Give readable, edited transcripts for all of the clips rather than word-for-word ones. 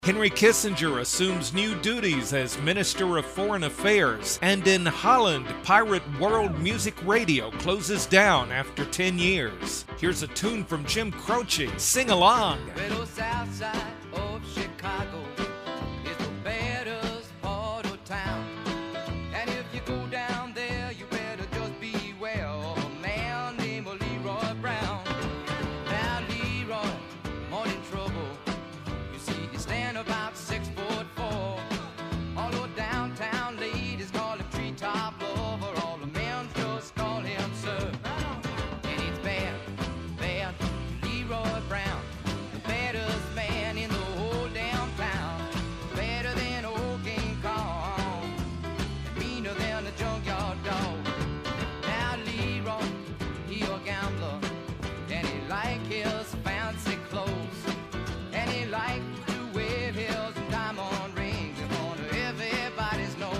Henry Kissinger assumes new duties as Minister of Foreign Affairs, and in Holland, Pirate World Music Radio closes down after 10 years. Here's a tune from Jim Croce. Sing along. Well, south side of Chicago is the baddest part of town. And if you go down there, you better just beware of a man named Leroy Brown. Now Leroy, morning trouble. You see, you stand about 6'4". Although downtown ladies call him treetop lover, all the men just call him sir. And it's bad, bad, Leroy Brown, the baddest man in the whole damn town. Better than old King Kong, and meaner than a junkyard dog. Now Leroy, he a gambler, and he like his fancy clothes, and he like to wear his diamond rings in front of everybody's nose.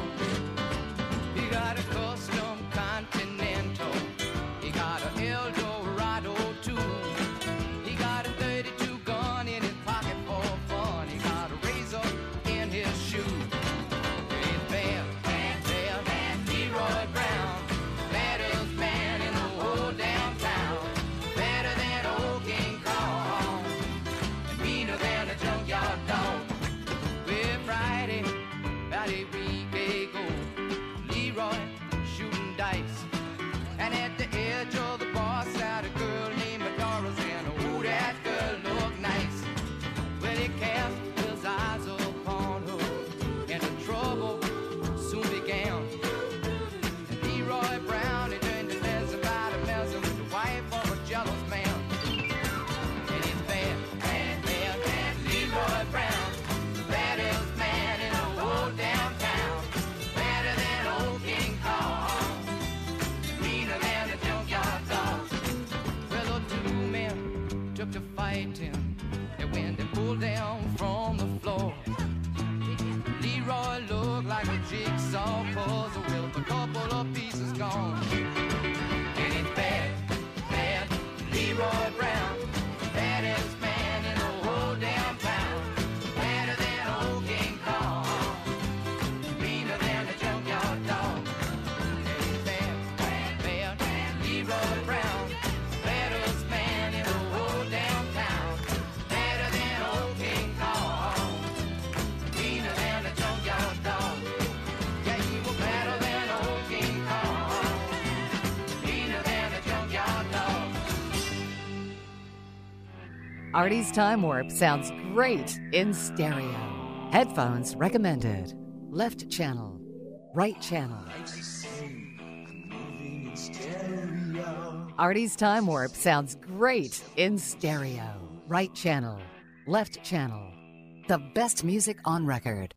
He got a custom Continental, he got a Eldorado too. He got a 32 gun in his pocket for fun. He got a razor in his shoe. It's bad, bad, bad, bad, Leroy Brown, baddest man in the whole damn town. Better than old King Kong, meaner than a junkyard dog. Well, Friday, about a week ago, Leroy shooting dice, and at the edge of the bar sat a girl named Doris, and oh, that girl looked nice. Well, he cast his eyes upon her, and the trouble soon began. And Leroy Brown, he turned to mess about a mess with the wife of a jealous man. And it's bad, bad, bad, bad, Leroy Brown, the baddest man in the whole damn town. Better than old King Kong, meaner than a junkyard dog. Well, the two men took to fighting, and when they pulled down from the floor, Leroy looked like a jigsaw puzzle with a couple of pieces gone. And it's bad, bad, Leroy Brown, baddest man in the whole damn town. Better than old King Kong, meaner than a junkyard dog. And it's bad, bad, bad, bad, Leroy Brown, baddest man in the whole damn town. Better than old King Kong, meaner than a junkyard dog. Yeah, he was better than old King Kong, meaner than a junkyard dog. Artie's Time Warp sounds great in stereo. Headphones recommended. Left channel. Right channel. Artie's Time Warp sounds great in stereo. Right channel. Left channel. The best music on record.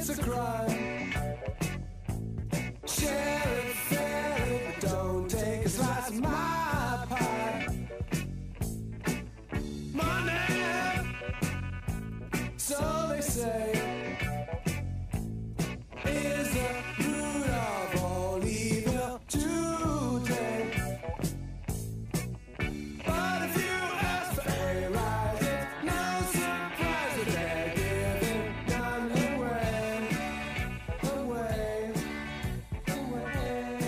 it's a crime. Share it fairly, but don't take a slice of my pie. Money, so they say, is the root of all evil today. But if you ask for a rise, it's no surprise that they're giving none away. Away, away,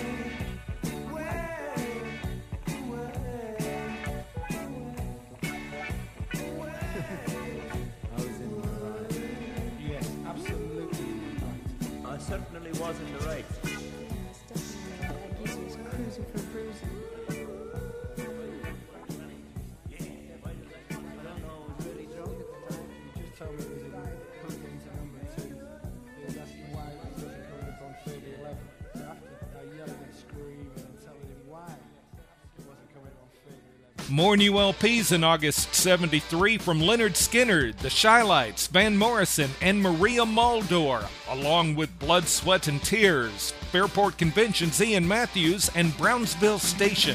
Yes, absolutely right. I certainly was in the right. I don't know, I was really drunk at the time. You just told me it was coming into number 2. He was asking why it wasn't coming up on 3011. So after I yelling and screaming and telling him why it wasn't coming up on 3011. More new LPs in August 73 from Leonard Skinner, The Shylights, Van Morrison, and Maria Muldaur, along with Blood, Sweat, and Tears, Fairport Convention's Ian Matthews, and Brownsville Station.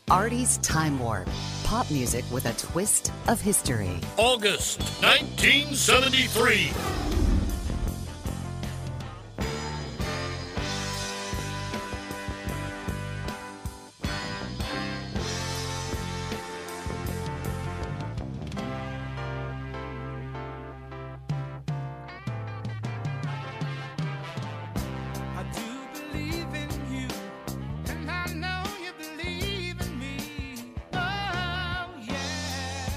Artie's Time Warp. Pop music with a twist of history. August 1973. I do believe in you, and I know you believe in me. Oh yeah,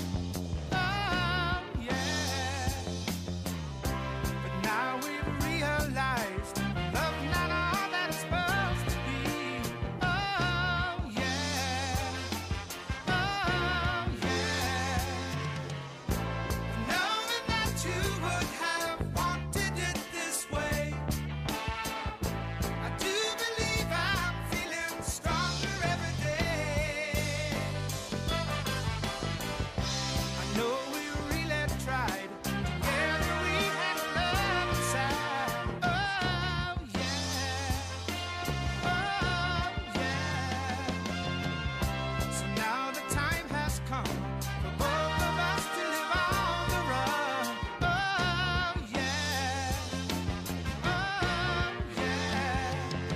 oh yeah. But now we've realized love's not all that it's supposed to be. Oh yeah, oh yeah. Knowing that you would have wanted it this way. I do believe I'm feeling stronger every day. I know we really tried. Together we had love inside. Oh yeah, oh yeah. So now the time has come for both of us to live on the run. Oh yeah, oh yeah.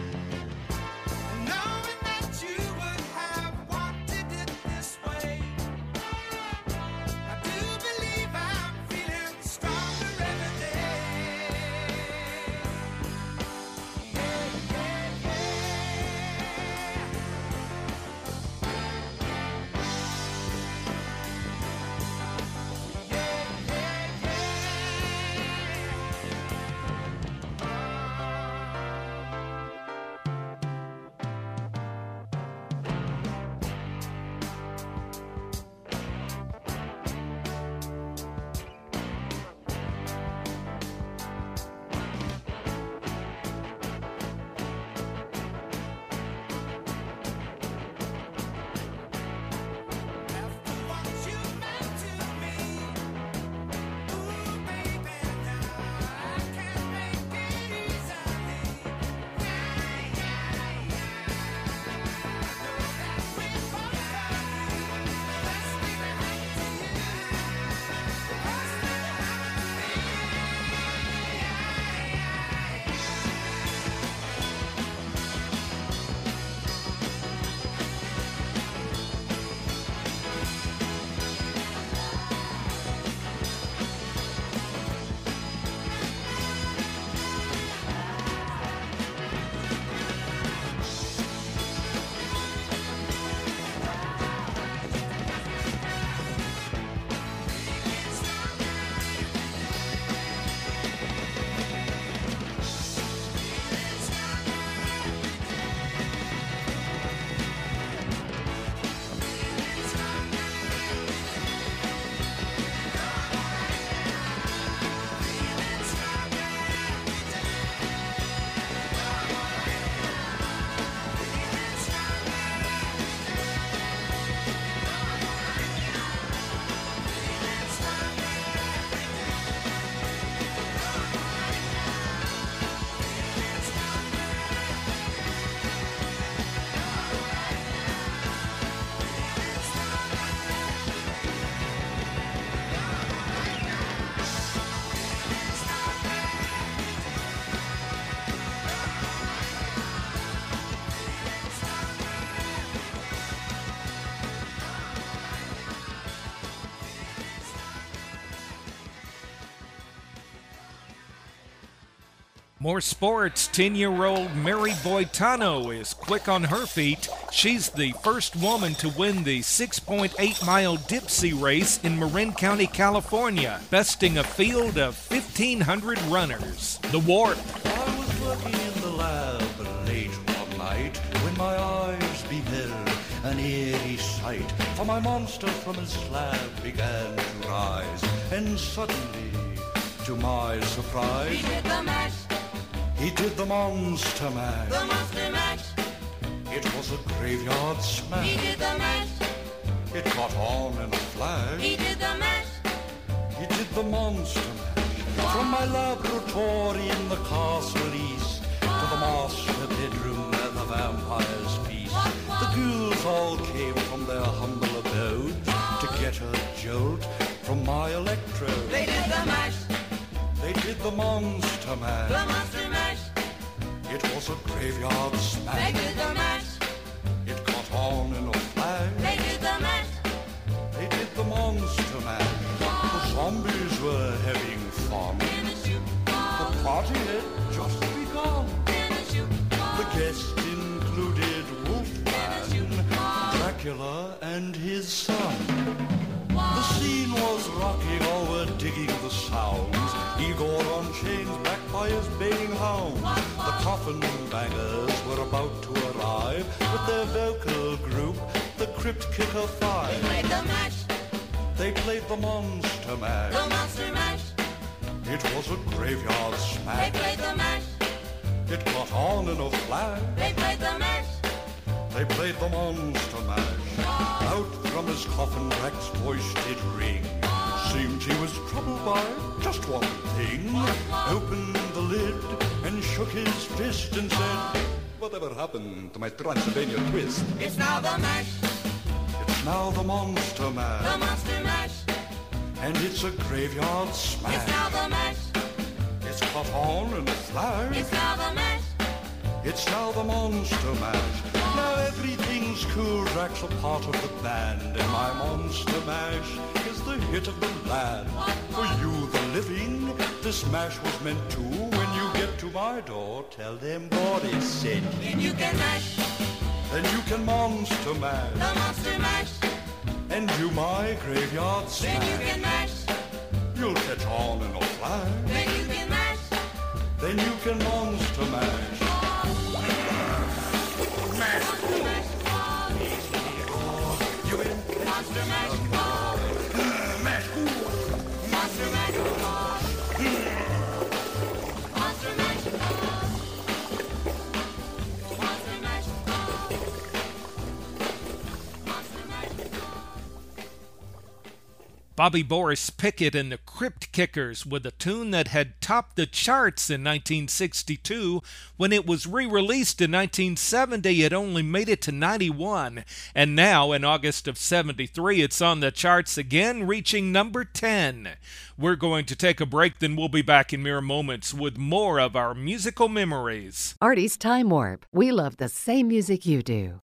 Knowing that you would have wanted it this way, I do believe I'm feeling stronger every day. Yeah, yeah, After what you meant to me, ooh baby, now I can't make it easily. Yeah, yeah, yeah. I know that we both love you. Let's leave it up to you. Let's leave it up to me. More sports. 10-year-old Mary Boitano is quick on her feet. She's the first woman to win the 6.8-mile Dipsea race in Marin County, California, besting a field of 1,500 runners. The Warp. I was working in the lab late one night when my eyes beheld an eerie sight. For my monster from his slab began to rise, and suddenly, to my surprise, He did the mash, he did the monster mash. the monster mash. It was a graveyard He smash. did the mash, It caught on in a flash. he did the mash. He did the monster mash. From my laboratory in the castle east to the master bedroom where the vampires feast. The ghouls all came from their humble abodes to get a jolt from my electrode. They did the mash, They did the monster the mash. monster mash. It was a graveyard They smash. did the mash, It caught on in a flash. they did the mash. They did the monster mash. The zombies were having fun. In a shoot The ball, party had just begun. in a shoot ball. The guests included Wolfman, Dracula, and his son. The scene was rocking, all were digging the sounds. Igor on chains, backed by his baying hounds. The coffin bangers were about to arrive with their vocal group, the Crypt Kicker Five. Played the mash, They played the monster mash. the monster mash. It was a graveyard They smash. played the mash, It caught on in a flash. they played the mash. They played the monster mash. Out from his coffin, Drac's voice did ring. Seemed he was troubled by just one thing. Opened the lid and shook his fist and said, "Whatever happened to my Transylvania twist?" It's now the mash, It's now the monster the mash. monster mash. And it's a graveyard It's smash. now the mash, It's caught on in a flash. it's now the mash. It's now the monster mash. Now everything's cool. Drac's a part of the band, and my monster mash is the hit of the land. For you, the living, this mash was meant to. When you get to my door, tell them God is sent. Then you can mash, Then you can monster mash, the monster mash. and do my graveyard Then you smash. can mash, You'll catch on in a flash. then you can mash. Then you can monster mash. Monster mash, You in? monster mash. Monster mash. Monster mash. Monster mash. Monster mash. Bobby Boris Pickett and the Crypt Kickers with a tune that had topped the charts in 1962. When it was re-released in 1970, it only made it to 91. And now, in August of 73, it's on the charts again, reaching number 10. We're going to take a break, then we'll be back in mere moments with more of our musical memories. Artie's Time Warp. We love the same music you do.